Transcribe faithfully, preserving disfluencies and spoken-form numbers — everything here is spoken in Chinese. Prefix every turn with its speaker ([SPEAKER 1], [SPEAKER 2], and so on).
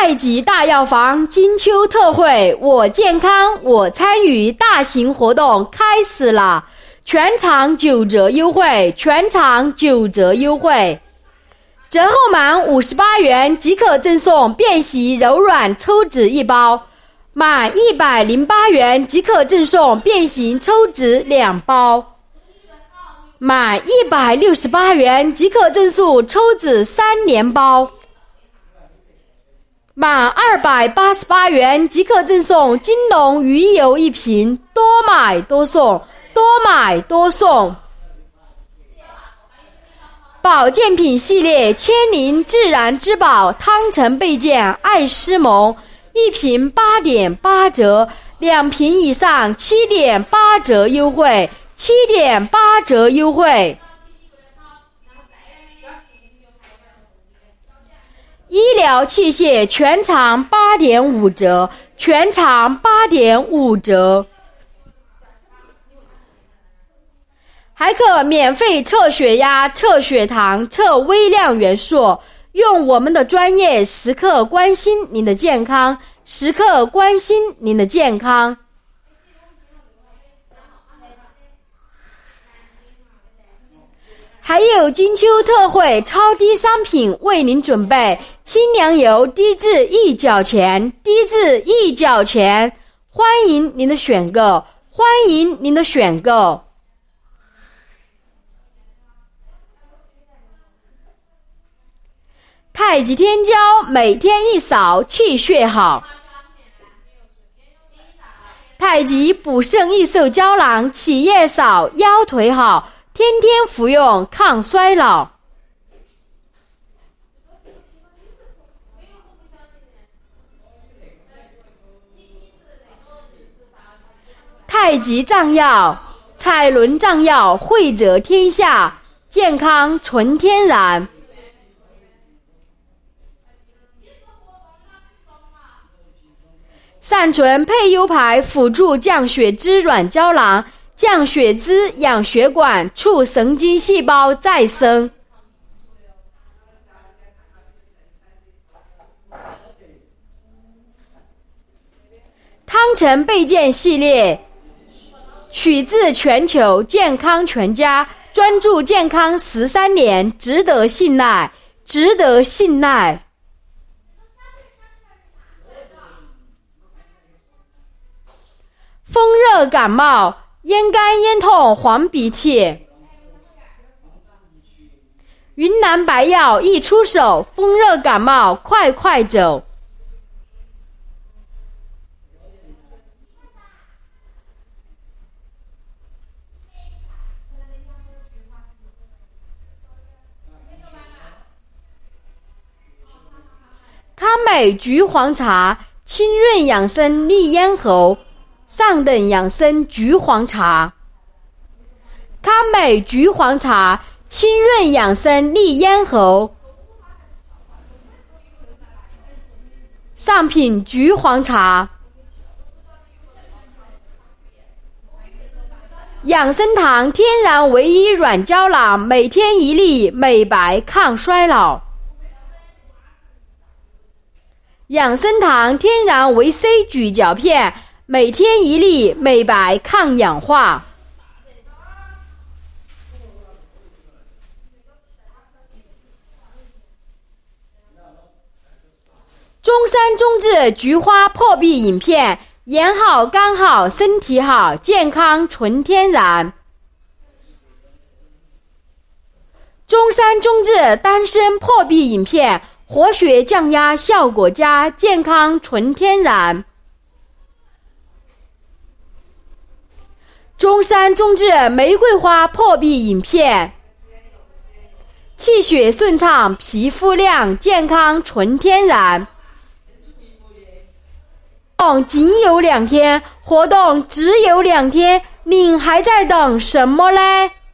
[SPEAKER 1] 太极大药房金秋特惠，我健康我参与大型活动开始了，全场九折优惠，全场九折优惠，折后满五十八元即可赠送便携柔软抽纸一包，满一百零八元即可赠送变形抽纸两包，满一百六十八元即可赠送抽纸三连包，满二百八十八元即可赠送金龙鱼油一瓶，多买多送，多买多送。保健品系列千灵自然之宝汤臣倍健爱诗盟，一瓶八点八折，两瓶以上七点八折优惠，七点八折优惠。医疗器械全场八点五折，全场八点五折，还可免费测血压、测血糖、测微量元素，用我们的专业时刻关心您的健康，时刻关心您的健康。还有金秋特惠超低商品为您准备，清凉油低至一角钱，低至一角钱，欢迎您的选购，欢迎您的选购。太极天胶每天一扫气血好，太极补肾益寿胶囊起夜扫腰腿好，天天服用抗衰老。太极藏药彩轮藏药惠泽天下，健康纯天然。善存配优牌辅助降血脂软胶囊，降血脂养血管，促神经细胞再生。汤臣倍健系列取自全球健康全家，专注健康十三年，值得信赖，值得信赖。风热感冒咽干咽痛黄鼻涕，云南白药一出手，风热感冒快快走。康美橘黄茶清润养生利咽喉，上等养生橘黄茶。康美橘黄茶清润养生利咽喉，上品橘黄茶。养生堂天然唯一软胶囊每天一粒，美白抗衰老。养生堂天然维 C 咀嚼片每天一粒，美白抗氧化。中山中治菊花破壁饮片，眼好肝好身体好，健康纯天然。中山中治丹参破壁饮片，活血降压效果佳，健康纯天然。中山中治玫瑰花破壁饮片，气血顺畅，皮肤亮，健康纯天然。活动仅有两天，活动只有两天，您还在等什么呢？